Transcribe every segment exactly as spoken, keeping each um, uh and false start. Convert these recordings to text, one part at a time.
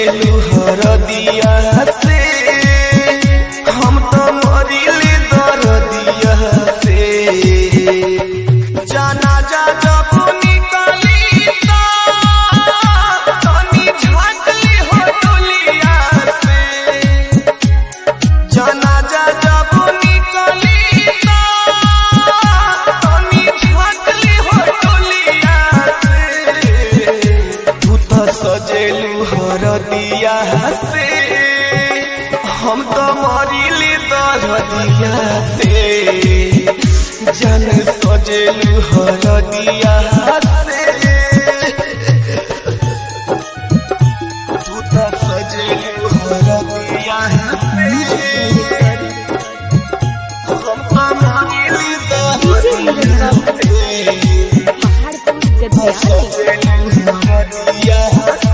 सजेलू हरदिया से हम तो मरिले दरदिया से जाना जा जब निकली तनी झांकली हो डोलिया से जाना जा जब निकली तनी झांकली हो डोलिया से तू तो सजेलू हरदिया से हम तो मरिले दरदिया से जन सजेलू हरदिया से तू तो सजेलू हरदिया से हम तो मरिले दरदिया से सजेलू हरदिया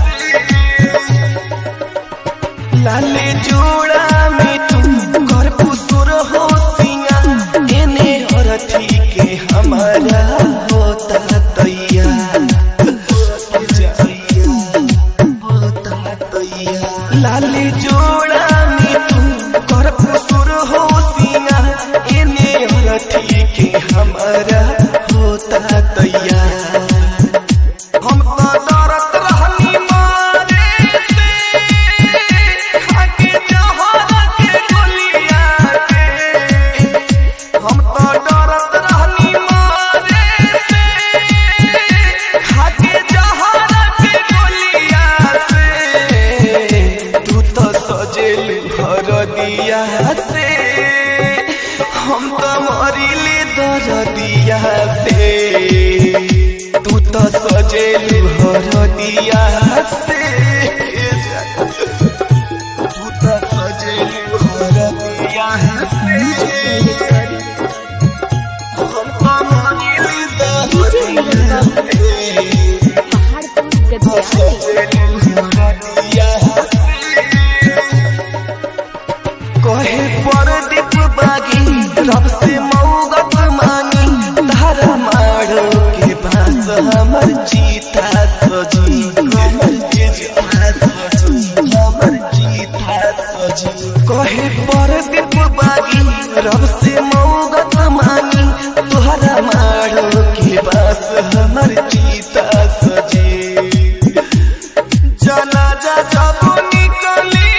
लाले जोड़ा में तू कर पुसुर हो सिंगा एने हरथी के हमारा होता तैयार होता तैयार लाले जोड़ा में तू कर पुसुर हो सिंगा एने हरथी के हमारा होता तैयार हम तो डरत रहनी मारे से खाके जहर के गोलिया के हम तो डरत रहनी मारे से खाके जहर के गोलिया से तू तो सजेलू हरदिया से हम तो मरिले दरदिया से तू तो सजेलू हरदिया से तू तो सजेलू हरदिया से हम तो मरिले दरदिया से तू सजेलू हरदिया से कहे परदीप बागी रब से मौगत मांगी धारा मारो के पास हमर जीता सजी हमर जीता सजी हमर जीता सजी कहे परदीप बागी रब से मौगत मांगी तोहरा मारो के पास हमर जीता सजी जाना जा जब निकली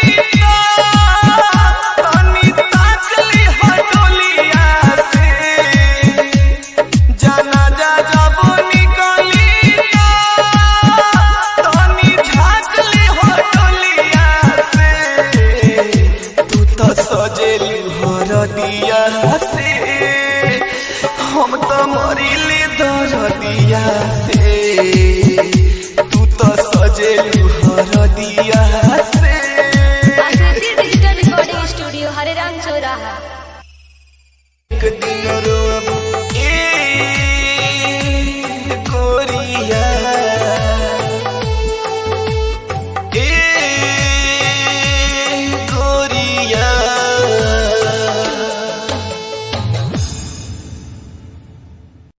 तनी ताकली हो डोलिया से जाना जा जब निकली तनी झांकली हो डोलिया से तू तो सजेलू हरदिया से हम तो मरिले दरदिया से।